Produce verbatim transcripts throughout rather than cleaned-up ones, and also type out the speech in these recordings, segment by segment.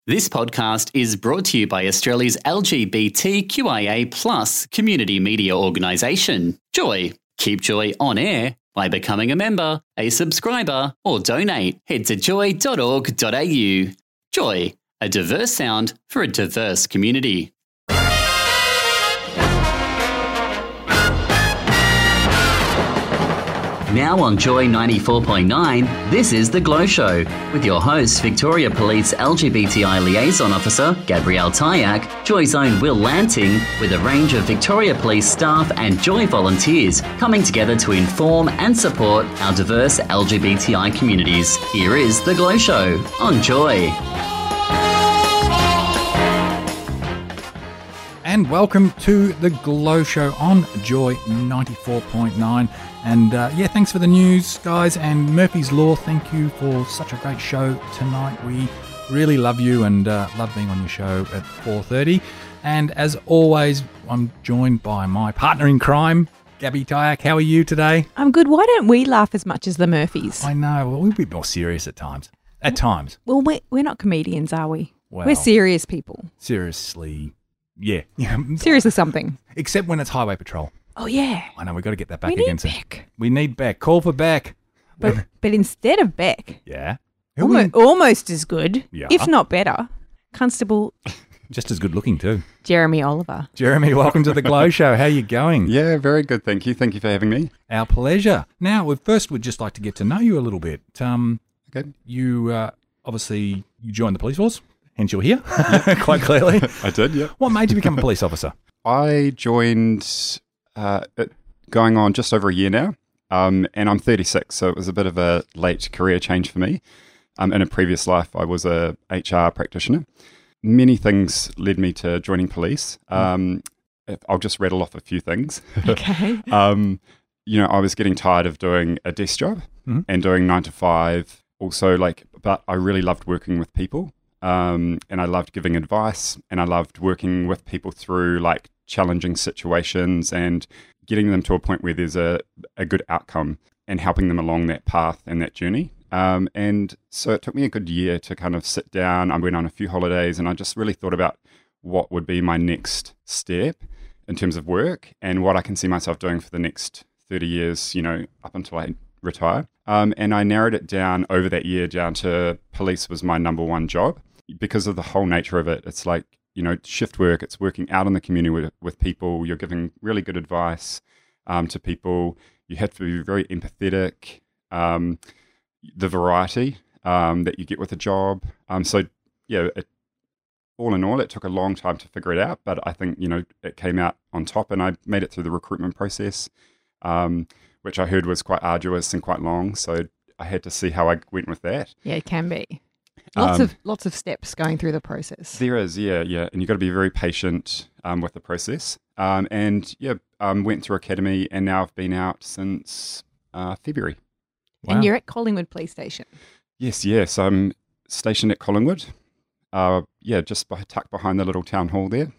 This podcast is brought to you by Australia's L G B T Q I A plus community media organisation, Joy. Keep Joy on air by becoming a member, a subscriber, or donate. Head to joy dot org dot a u. Joy, a diverse sound for a diverse community. Now on Joy ninety-four point nine, this is The Glow Show with your hosts, Victoria Police L G B T I Liaison Officer Gabrielle Tyack, Joy's own Will Lanting, with a range of Victoria Police staff and Joy volunteers coming together to inform and support our diverse L G B T I communities. Here is The Glow Show on Joy. And welcome to The Glow Show on Joy ninety-four point nine. And uh, yeah, thanks for the news, guys. And Murphy's Law, thank you for such a great show tonight. We really love you and uh, love being on your show at four thirty. And as always, I'm joined by my partner in crime, Gabby Tyack. How are you today? I'm good. Why don't we laugh as much as the Murphys? I know. Well, we're a bit more serious at times. At times. Well, we're, we're not comedians, are we? Well, we're serious people. Seriously. Yeah. yeah. Seriously something. Except when it's Highway Patrol. Oh, yeah. I know, we've got to get that back we need again. Beck. We need Beck. Call for Beck. But but instead of Beck, yeah, Who almost, we... almost as good, yeah. if not better, Constable... Just as good looking too. Jeremy Oliver. Jeremy, welcome to The Glow Show. How are you going? Yeah, very good, thank you. Thank you for having me. Our pleasure. Now, we first would just like to get to know you a little bit. Um, okay. You, uh, obviously, you joined the police force, hence you're here, quite clearly. I did, yeah. What made you become a police officer? I joined... Uh, it, going on just over a year now, um, and I'm thirty-six, so it was a bit of a late career change for me. Um, in a previous life, I was a H R practitioner. Many things led me to joining police. Um, I'll just rattle off a few things. Okay. um, you know, I was getting tired of doing a desk job mm-hmm. and doing nine to five. Also, like, but I really loved working with people, um, and I loved giving advice, and I loved working with people through like challenging situations and getting them to a point where there's a, a good outcome and helping them along that path and that journey. Um, and so it took me a good year to kind of sit down. I went on a few holidays and I just really thought about what would be my next step in terms of work and what I can see myself doing for the next thirty years, you know, up until I retire. Um, and I narrowed it down over that year down to police was my number one job because of the whole nature of it. It's like, you know, shift work, it's working out in the community with, with people. You're giving really good advice um, to people. You have to be very empathetic. Um, the variety um, that you get with a job. Um, so, yeah, it, all in all, it took a long time to figure it out, but I think, you know, it came out on top and I made it through the recruitment process, um, which I heard was quite arduous and quite long. So I had to see how I went with that. Yeah, it can be. Lots um, of lots of steps going through the process. There is, yeah, yeah. And you've got to be very patient um, with the process. Um, and, yeah, um, went through academy and now I've been out since uh, February. Wow. And you're at Collingwood Police Station. Yes, yes. I'm stationed at Collingwood. Uh, yeah, just by, tucked behind the little town hall there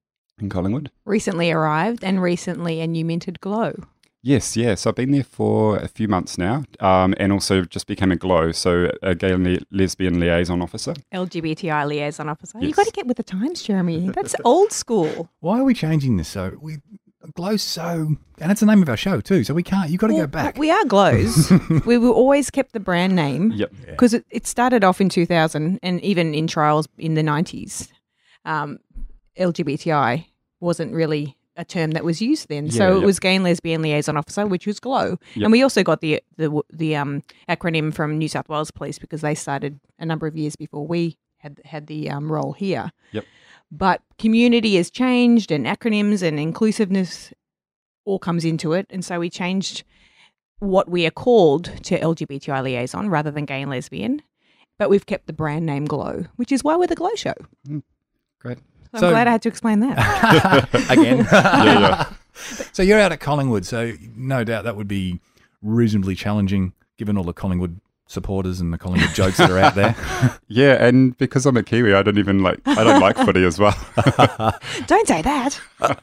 in Collingwood. Recently arrived and recently a new minted Glow. Yes, yes. I've been there for a few months now um, and also just became a Glow, so a gay and le- lesbian liaison officer. L G B T I liaison officer. Yes. You've got to get with the times, Jeremy. That's old school. Why are we changing this? So we Glow's so, and it's the name of our show too, so we can't, you've got to well, go back. We are Glows. we were always kept the brand name. Yep. Because it, it started off in two thousand and even in trials in the nineties. Um, L G B T I wasn't really a term that was used then. Yeah, so it yep. was Gay and Lesbian Liaison Officer, which was Glow. Yep. And we also got the the the um, acronym from New South Wales Police because they started a number of years before we had had the um, role here. Yep. But community has changed and acronyms and inclusiveness all comes into it. And so we changed what we are called to L G B T I Liaison rather than Gay and Lesbian. But we've kept the brand name Glow, which is why we're the Glow Show. Mm, great. So So- I'm glad I had to explain that. Again. Yeah, yeah. So you're out at Collingwood, so no doubt that would be reasonably challenging given all the Collingwood supporters and the Collingwood jokes that are out there. Yeah, and because I'm a Kiwi, I don't even like, I don't like footy as well. Don't say that.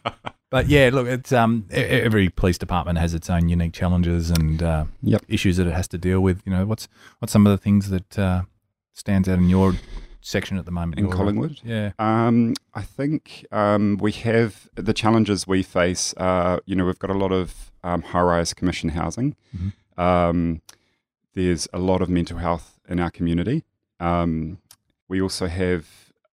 But yeah, look, it's um, e- every police department has its own unique challenges and uh, Yep. issues that it has to deal with. You know, what's what's some of the things that uh, stands out in your section at the moment? In or- Collingwood? Yeah. Um, I think um, we have the challenges we face. Uh, you know, we've got a lot of um, high-rise commission housing. Mhm. Um, there's a lot of mental health in our community. Um, we also have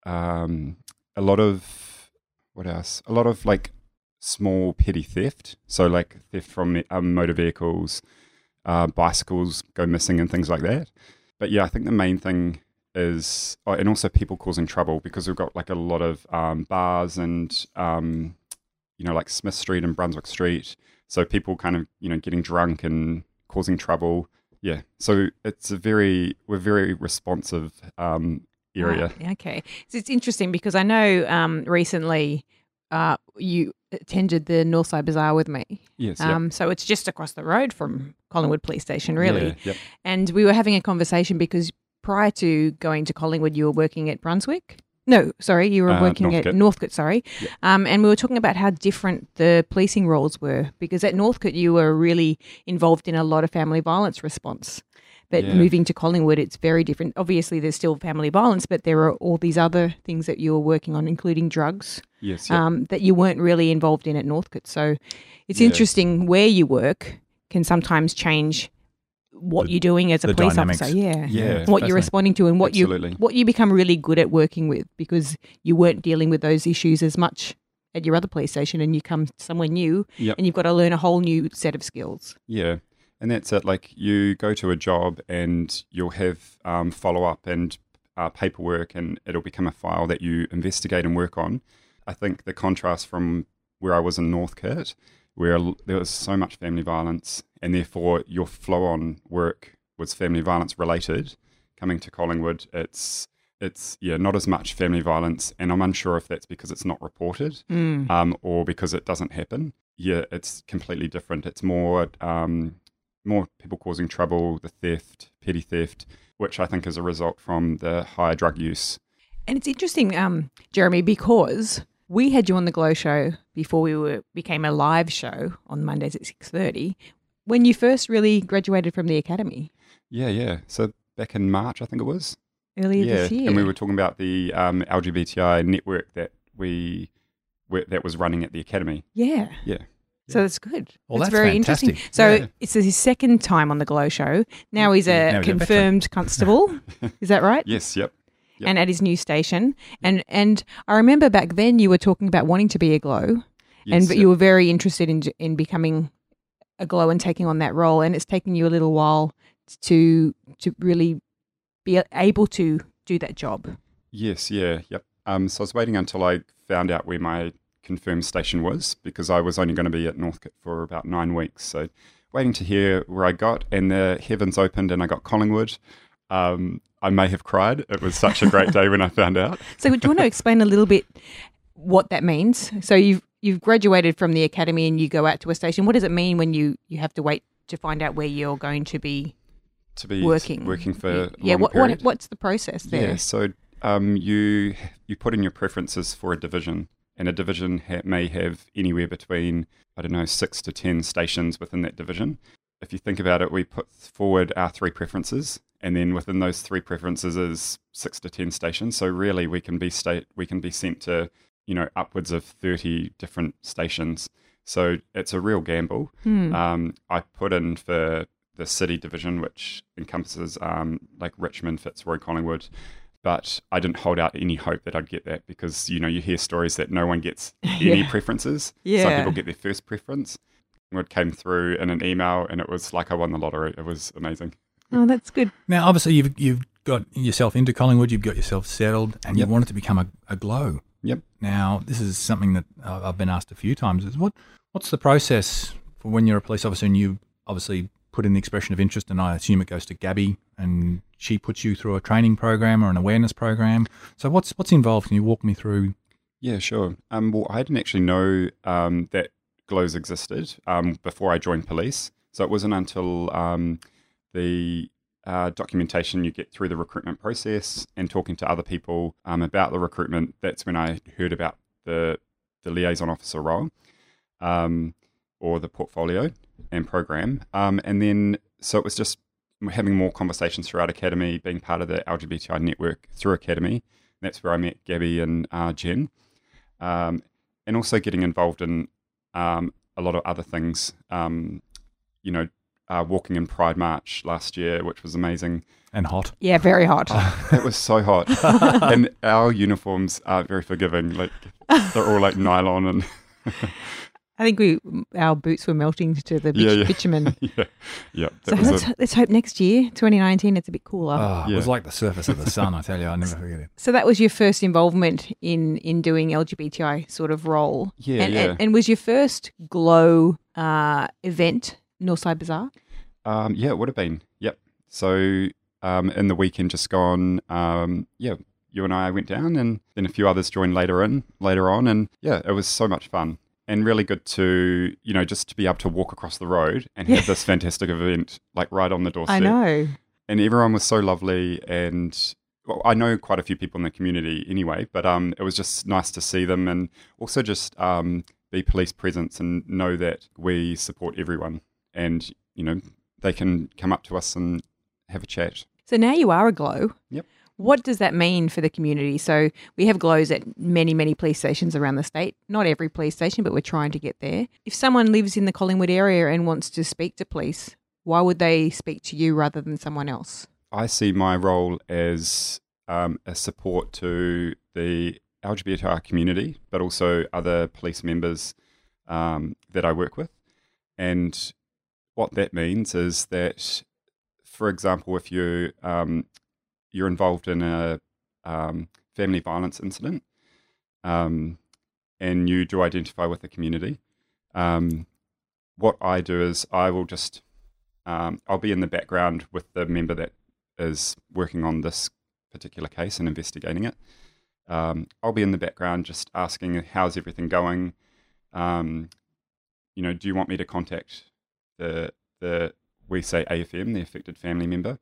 um, a lot of what else? A lot of like small petty theft. So like theft from um, motor vehicles, uh, bicycles go missing, and things like that. But yeah, I think the main thing is, oh, and also people causing trouble, because we've got like a lot of um, bars and, um, you know, like Smith Street and Brunswick Street. So people kind of, you know, getting drunk and causing trouble. Yeah. So it's a very, we're very responsive um, area. Right, okay. So it's interesting because I know um, recently uh, you attended the Northside Bazaar with me. Yes. Yep. Um, so it's just across the road from Collingwood Police Station, really. Yeah, yep. And we were having a conversation because prior to going to Collingwood, you were working at Brunswick. No, sorry, you were Uh, working Northcote. at Northcote, sorry. Yep. Um, and we were talking about how different the policing roles were, because at Northcote you were really involved in a lot of family violence response. But Yeah. moving to Collingwood, it's very different. Obviously, there's still family violence, but there are all these other things that you were working on, including drugs, Yes. Yep. um, that you weren't really involved in at Northcote. So it's Yeah. interesting where you work can sometimes change what The- you're doing as a the police dynamics. officer. Yeah. Yeah. What you're Fascinating. responding to and what Absolutely. you what you become really good at working with, because you weren't dealing with those issues as much at your other police station, and you come somewhere new Yep. and you've got to learn a whole new set of skills. Yeah. And that's it. Like you go to a job and you'll have um, follow up and uh, paperwork, and it'll become a file that you investigate and work on. I think the contrast from where I was in Northcote, where l- there was so much family violence, and therefore your flow on work was family violence related. Coming to Collingwood, it's it's yeah not as much family violence, and I'm unsure if that's because it's not reported Mm. um, or because it doesn't happen. Yeah, it's completely different. It's more um, more people causing trouble, the theft, petty theft, which I think is a result from the higher drug use. And it's interesting, um, Jeremy, because we had you on the Glow Show before we were became a live show on Mondays at six thirty. When you first really graduated from the academy Yeah, yeah. So back in March, I think it was. earlier yeah, this year, and we were talking about the um, L G B T I network that we were, that was running at the academy. yeah. Yeah. So that's good. Well, that's that's very fantastic. interesting. So Yeah. it's his second time on the Glow Show. Now he's a Now he's a veteran. confirmed constable. Is that right? Yes. Yep. Yep. And at his new station. And and I remember back then you were talking about wanting to be a Glow, Yes, and but yep. you were very interested in in becoming a Glow and taking on that role. And it's taken you a little while to to really be able to do that job. Yes, yeah, yep. Um, so I was waiting until I found out where my confirmed station was, because I was only going to be at Northcote for about nine weeks. So waiting to hear where I got, and the heavens opened and I got Collingwood. Um, I may have cried. It was such a great day when I found out. So do you want to explain a little bit what that means? So you've you've graduated from the academy and you go out to a station. What does it mean when you, you have to wait to find out where you're going to be To be working? working for a yeah. long What, what period. what's the process there? Yeah, so um, you you put in your preferences for a division, and a division ha- may have anywhere between, I don't know, six to ten stations within that division. If you think about it, we put forward our three preferences, and then within those three preferences is six to ten stations. So really, we can be state we can be sent to, you know, upwards of thirty different stations. So it's a real gamble. Hmm. Um, I put in for the city division, which encompasses um, like Richmond, Fitzroy, Collingwood. But I didn't hold out any hope that I'd get that, because, you know, you hear stories that no one gets any Yeah. preferences. Some Yeah. people get their first preference. It came through in an email, and it was like I won the lottery. It was amazing. Oh, that's good. Now, obviously, you've you've got yourself into Collingwood, you've got yourself settled, and Yep. you wanted to become a, a Glow. Yep. Now, this is something that uh, I've been asked a few times: is what what's the process for when you're a police officer and you obviously put in the expression of interest, and I assume it goes to Gabby, and she puts you through a training program or an awareness program. So, what's what's involved? Can you walk me through? Yeah, sure. Um, well, I didn't actually know um, that Glows existed um, before I joined police. So it wasn't until um, the uh, documentation you get through the recruitment process and talking to other people um, about the recruitment, that's when I heard about the the liaison officer role um, or the portfolio and program. Um, and then, so it was just having more conversations throughout Academy, being part of the L G B T I network through Academy. That's where I met Gabby and uh, Jen. Um, and also getting involved in um, a lot of other things. Um, you know, uh, walking in Pride March last year, which was amazing. And hot. Yeah, very hot. Oh, it was so hot. And our uniforms aren't very forgiving. Like, they're all like nylon and... I think we our boots were melting to the bit- Yeah, yeah. bitumen. yeah, yeah. That So was let's, a- let's hope next year, twenty nineteen, it's a bit cooler. Oh, It Yeah. was like the surface of the sun, I tell you. I never forget it. So that was your first involvement in, in doing L G B T I sort of role. Yeah, and, yeah. And, and was your first Glow uh, event Northside Bazaar? Um, yeah, it would have been. Yep. So um, in the weekend just gone, um, yeah, you and I went down, and then a few others joined later in, later on, and yeah, it was so much fun and really good to, you know, just to be able to walk across the road and have this fantastic event like right on the doorstep. I know. And everyone was so lovely, and well, I know quite a few people in the community anyway, but um, it was just nice to see them and also just um, be police presence and know that we support everyone, and you know they can come up to us and have a chat. So now you are a Glow. Yep. What does that mean for the community? So we have Glows at many, many police stations around the state. Not every police station, but we're trying to get there. If someone lives in the Collingwood area and wants to speak to police, why would they speak to you rather than someone else? I see my role as um, a support to the L G B T I community, but also other police members um, that I work with. And what that means is that, for example, if you um, you're involved in a um, family violence incident, um, and you do identify with the community, um, what I do is I will just um, I'll be in the background with the member that is working on this particular case and investigating it. Um, I'll be in the background just asking, how's everything going? Um, you know, do you want me to contact the the we say A F M, the affected family member,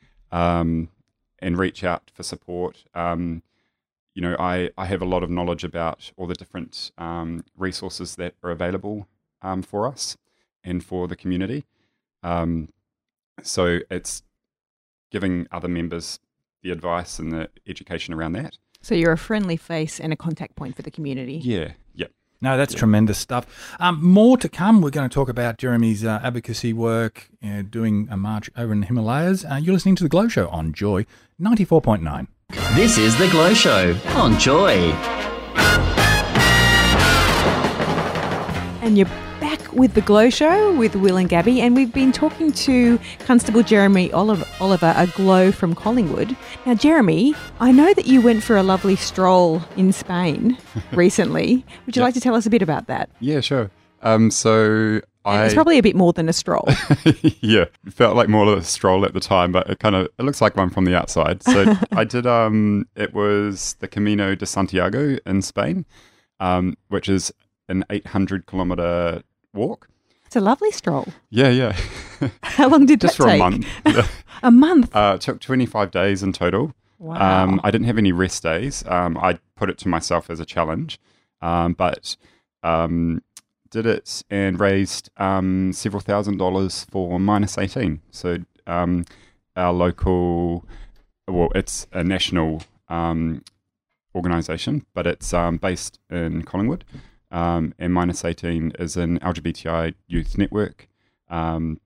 um, and reach out for support? Um, you know, I, I have a lot of knowledge about all the different um, resources that are available um, for us and for the community. Um, so it's giving other members the advice and the education around that. So you're a friendly face and a contact point for the community. Yeah, yep. No, that's tremendous stuff. Um, more to come. We're going to talk about Jeremy's uh, advocacy work, uh, doing a march over in the Himalayas. Uh, you're listening to The Glow Show on Joy ninety-four point nine. This is The Glow Show on Joy. And you're back with The Glow Show with Will and Gabby, and we've been talking to Constable Jeremy Oliver, Oliver, a Glow from Collingwood. Now, Jeremy, I know that you went for a lovely stroll in Spain recently. Would you Yep. like to tell us a bit about that? Yeah, sure. Um, so I... It's probably a bit more than a stroll. yeah, it felt like more of a stroll at the time, but it kind of it looks like one from the outside. So I did. Um, it was the Camino de Santiago in Spain, um, which is an eight hundred kilometer walk. It's a lovely stroll. Yeah, yeah. How long did Just that for take? a month. Yeah. A month? Uh, it took twenty-five days in total. Wow. Um, I didn't have any rest days. Um, I put it to myself as a challenge, um, but um, did it and raised um, several thousand dollars for Minus eighteen. So um, our local, well, it's a national um, organisation, but it's um, based in Collingwood. Um, and Minus eighteen is an L G B T I youth network um,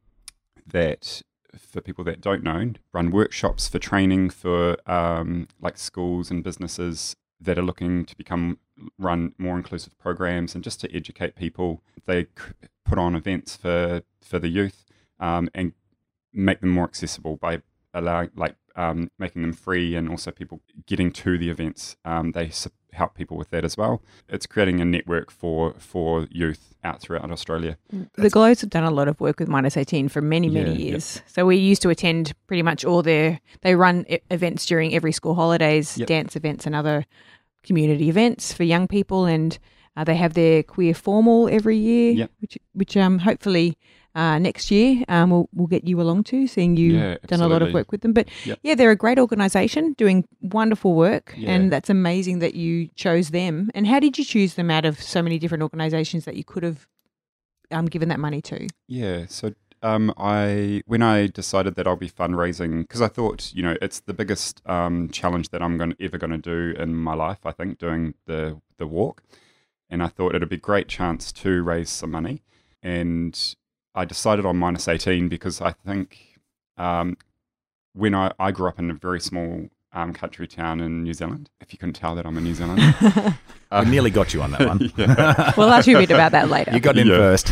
that, for people that don't know, run workshops for training for um, like schools and businesses that are looking to become run more inclusive programs, and just to educate people. They c- put on events for for the youth um, and make them more accessible by allowing like um, making them free, and also people getting to the events. Um, they su- help people with that as well. It's creating a network for for youth out throughout Australia. The Glows have done a lot of work with Minus eighteen for many, many Yeah, years. So we used to attend pretty much all their, they run e- events during every school holidays, Yep. dance events and other community events for young people. And uh, they have their queer formal every year, Yep. which which um hopefully uh, next year um we'll, we'll get you along to, seeing you Yeah, done a lot of absolutely. work with them. But Yep. yeah, they're a great organisation doing wonderful work, Yeah. and that's amazing that you chose them. And how did you choose them out of so many different organisations that you could have um, given that money to? Yeah, so um, I when I decided that I'll be fundraising, because I thought, you know, it's the biggest um, challenge that I'm going ever going to do in my life, I think, doing the, the walk. And I thought it'd be a great chance to raise some money. And I decided on minus eighteen because I think um, when I, I grew up in a very small um, country town in New Zealand, if you couldn't tell that I'm a New Zealander. uh, we nearly got you on that one. We'll ask you a bit about that later. You got in Yeah. first.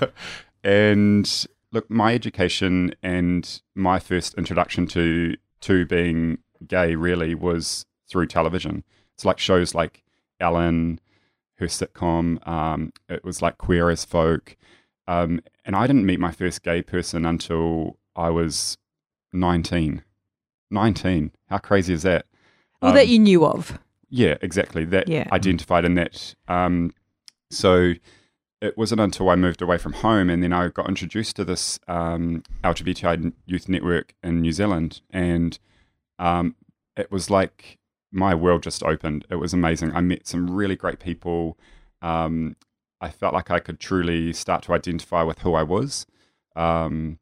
And look, my education and my first introduction to to being gay really was through television. It's like shows like Ellen, her sitcom. Um, it was like Queer as Folk. Um, and I didn't meet my first gay person until I was nineteen. nineteen. How crazy is that? Well, Um, that you knew of. Yeah, exactly. That Yeah. identified in that. Um, so it wasn't until I moved away from home and then I got introduced to this um, L G B T I youth network in New Zealand. And um, it was like my world just opened. It was amazing. I met some really great people. Um, I felt like I could truly start to identify with who I was. Um,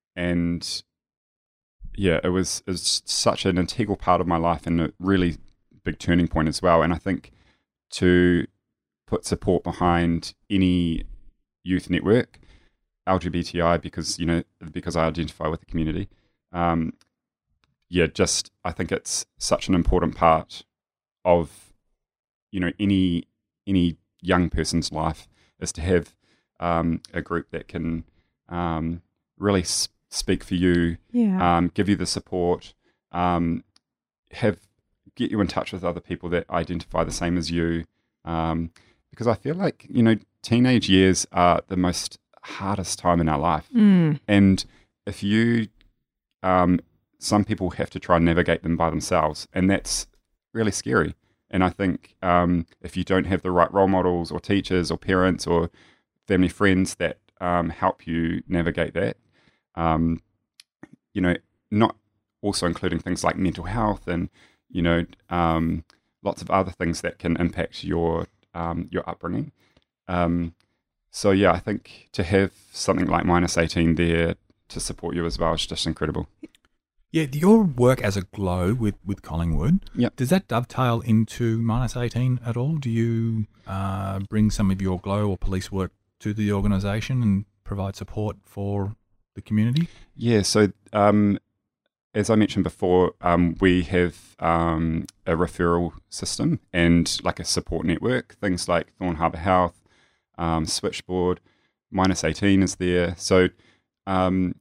and yeah, it was, it was such an integral part of my life and a really big turning point as well. And I think to put support behind any youth network, L G B T I, because, you know, because I identify with the community, um, yeah, just, I think it's such an important part of, you know, any, any young person's life is to have um, a group that can um, really s- speak for you, Yeah. um, give you the support, um, have get you in touch with other people that identify the same as you. Um, because I feel like, you know, teenage years are the most hardest time in our life. Mm. And if you, um, some people have to try and navigate them by themselves, and that's really scary. And I think um, if you don't have the right role models or teachers or parents or family friends that um, help you navigate that, um, you know, not also including things like mental health and, you know, um, lots of other things that can impact your um, your upbringing. Um, so yeah, I think to have something like minus eighteen there to support you as well is just incredible. Yeah, your work as a Glow with, with Collingwood, Yep. does that dovetail into minus eighteen at all? Do you uh, bring some of your Glow or police work to the organisation and provide support for the community? Yeah, so um, as I mentioned before, um, we have um, a referral system and like a support network, things like Thorn Harbour Health, um, Switchboard, minus eighteen is there. So um,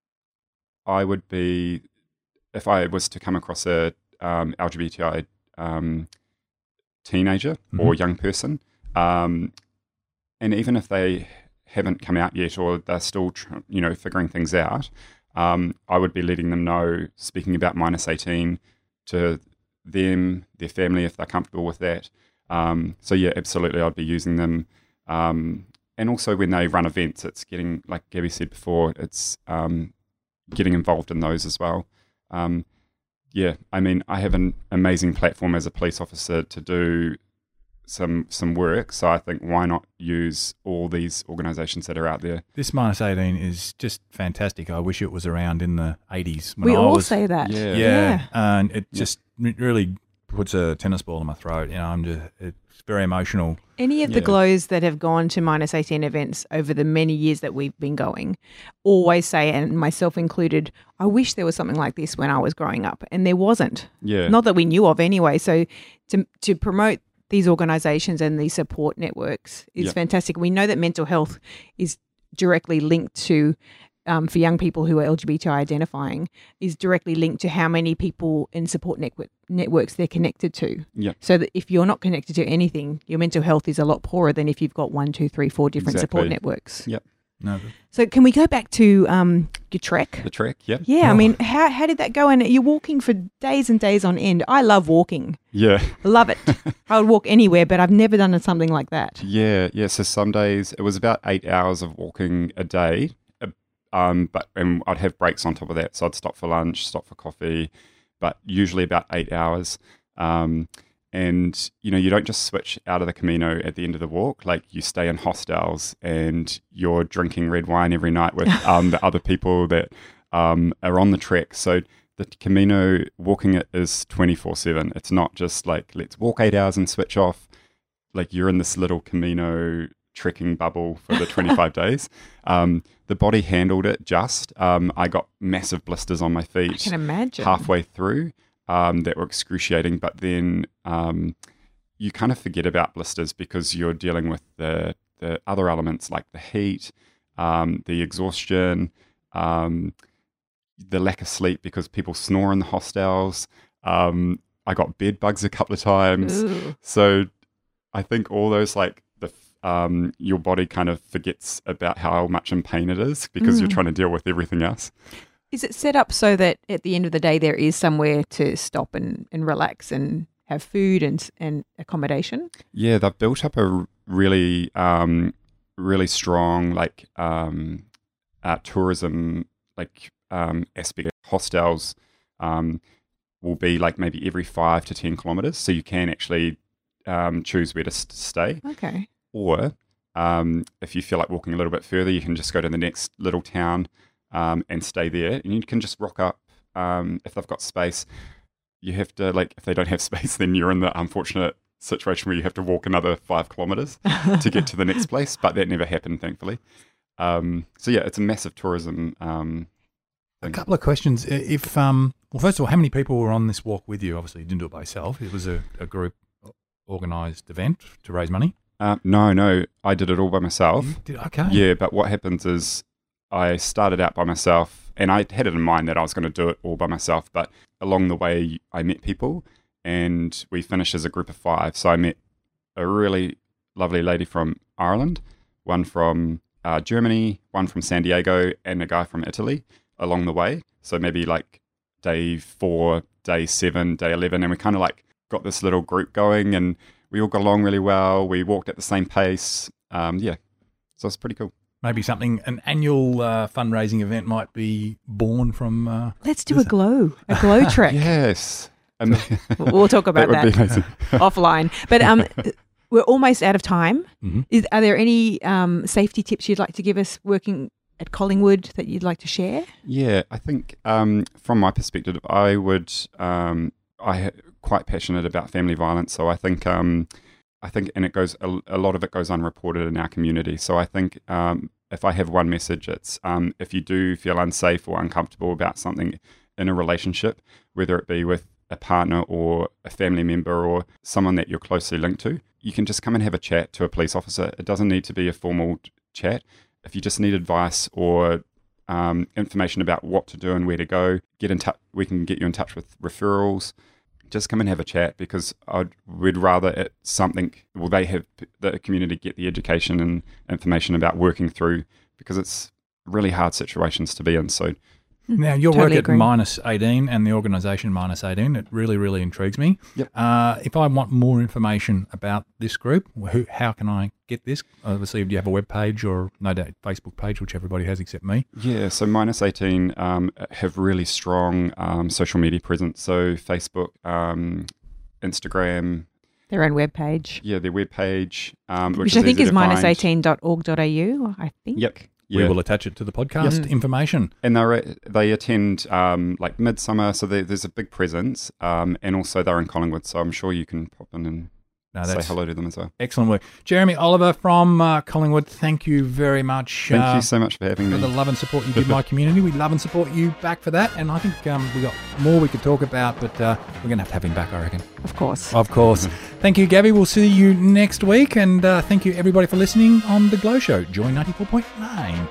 I would be, if I was to come across a um, L G B T I um, teenager Mhm. or young person, um, and even if they haven't come out yet or they're still, tr- you know, figuring things out, um, I would be letting them know, speaking about minus eighteen to them, their family, if they're comfortable with that. Um, so yeah, absolutely, I'd be using them. Um, and also when they run events, it's getting, like Gabby said before, it's um, getting involved in those as well. Um, yeah, I mean, I have an amazing platform as a police officer to do some some work, so I think why not use all these organisations that are out there? This minus eighteen is just fantastic. I wish it was around in the eighties. When We I all was, say that. Yeah. Yeah, and it just it really puts a tennis ball in my throat. You know, I'm just it's very emotional. Any of the Yeah. glows that have gone to minus eighteen events over the many years that we've been going always say, and myself included, I wish there was something like this when I was growing up. And there wasn't. Yeah, Not that we knew of anyway. So to to promote these organisations and these support networks is Yeah. fantastic. We know that mental health is directly linked to, um, for young people who are L G B T I identifying, is directly linked to how many people in support network, networks they're connected to. yeah, So that if you're not connected to anything, your mental health is a lot poorer than if you've got one, two, three, four different support Exactly. networks. Yep. No, So can we go back to um, your trek? the trek. Yeah, Yeah, I Oh. mean, how how did that go? And you're walking for days and days on end. I love walking. yeah. Love it. I would walk anywhere, but I've never done something like that. Yeah, yeah. So some days it was about eight hours of walking a day, uh, um, but and I'd have breaks on top of that. So I'd stop for lunch, stop for coffee, but usually about eight hours. Um, and, you know, you don't just switch out of the Camino at the end of the walk. Like, you stay in hostels and you're drinking red wine every night with um, the other people that um, are on the trek. So the Camino, walking it is twenty-four seven. It's not just like, let's walk eight hours and switch off. Like, you're in this little Camino trekking bubble for the twenty-five days. Um, the body handled it just. Um, I got massive blisters on my feet. I can imagine. Halfway through. Um, that were excruciating, but then um, you kind of forget about blisters because you're dealing with the the other elements like the heat, um, the exhaustion, um, the lack of sleep because people snore in the hostels. Um, I got bed bugs a couple of times, Ooh. So I think all those like the um, your body kind of forgets about how much in pain it is because mm. you're trying to deal with everything else. Is it set up so that at the end of the day there is somewhere to stop and, and relax and have food and and accommodation? Yeah, they've built up a really, um, really strong like um, uh, tourism like um, aspect. Hostels um, will be like maybe every five to ten kilometres, so you can actually um, choose where to st- stay. Okay. Or um, if you feel like walking a little bit further, you can just go to the next little town. Um, and stay there, and you can just rock up um, if they've got space. You have to, like, if they don't have space, then you're in the unfortunate situation where you have to walk another five kilometres to get to the next place, but that never happened, thankfully. Um, so, yeah, it's a massive tourism um, thing. A couple of questions. If um, Well, first of all, how many people were on this walk with you? Obviously, you didn't do it by yourself. It was a, a group organised event to raise money. Uh, no, no, I did it all by myself. You did, okay. Yeah, but what happens is I started out by myself, and I had it in mind that I was going to do it all by myself, but along the way I met people, and we finished as a group of five. So I met a really lovely lady from Ireland, one from uh, Germany, one from San Diego, and a guy from Italy along the way. So maybe like day four, day seven, day eleven, and we kind of like got this little group going, and we all got along really well. We walked at the same pace. Um, yeah, so it's pretty cool. Maybe something, an annual uh, fundraising event might be born from... Uh, Let's do a glow, a glow trek. Yes. Um, we'll talk about that. Would that, be amazing. offline. But um, we're almost out of time. Mm-hmm. Is, are there any um, safety tips you'd like to give us working at Collingwood that you'd like to share? Yeah, I think um, from my perspective, I would... Um, I'm quite passionate about family violence, so I think... Um, I think, and it goes, a, a lot of it goes unreported in our community. So I think um, if I have one message, it's um, if you do feel unsafe or uncomfortable about something in a relationship, whether it be with a partner or a family member or someone that you're closely linked to, you can just come and have a chat to a police officer. It doesn't need to be a formal chat. If you just need advice or um, information about what to do and where to go, get in touch. We can get you in touch with referrals. Just come and have a chat, because I'd we'd rather it something. Well, they have the community get the education and information about working through, because it's really hard situations to be in. So now your Totally work agree. at Minus eighteen and the organisation Minus eighteen, it really, really intrigues me. Yep. Uh, if I want more information about this group, who, how can I get this? Obviously, do you have a web page or no doubt Facebook page, which everybody has except me? yeah, so Minus eighteen um, have really strong um, social media presence. So Facebook, um, Instagram, Their own webpage, yeah, their webpage, um, which, which is I think easy is to minus find. eighteen dot org dot a u, I think. Yep. We Yeah. will attach it to the podcast information. And they they attend um, like Midsummer, so there, there's a big presence, um, and also they're in Collingwood, so I'm sure you can pop in and No, say that's hello to them as well. excellent work. Jeremy Oliver from uh, Collingwood, thank you very much. Thank uh, you so much for having for me. the love and support you give my community. We love and support you back for that. And I think um, we got more we could talk about, but uh, we're going to have to have him back, I reckon. Of course. Of course. Thank you, Gabby. We'll see you next week. And uh, thank you, everybody, for listening on The Glow Show, Joy ninety-four point nine.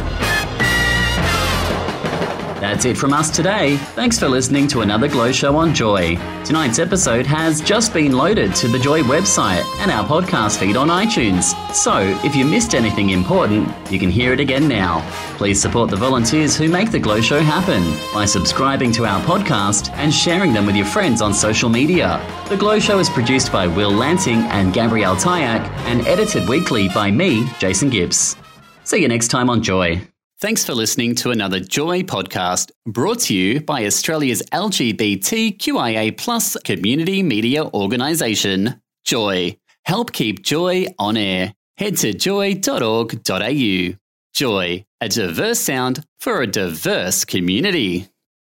That's it from us today. Thanks for listening to another Glow Show on Joy. Tonight's episode has just been loaded to the Joy website and our podcast feed on iTunes. So, if you missed anything important, you can hear it again now. Please support the volunteers who make the Glow Show happen by subscribing to our podcast and sharing them with your friends on social media. The Glow Show is produced by Will Lanting and Gabrielle Tyak and edited weekly by me, Jason Gibbs. See you next time on Joy. Thanks for listening to another Joy podcast brought to you by Australia's L G B T Q I A plus community media organisation, Joy. Help keep Joy on air. Head to joy dot org dot a u. Joy, a diverse sound for a diverse community.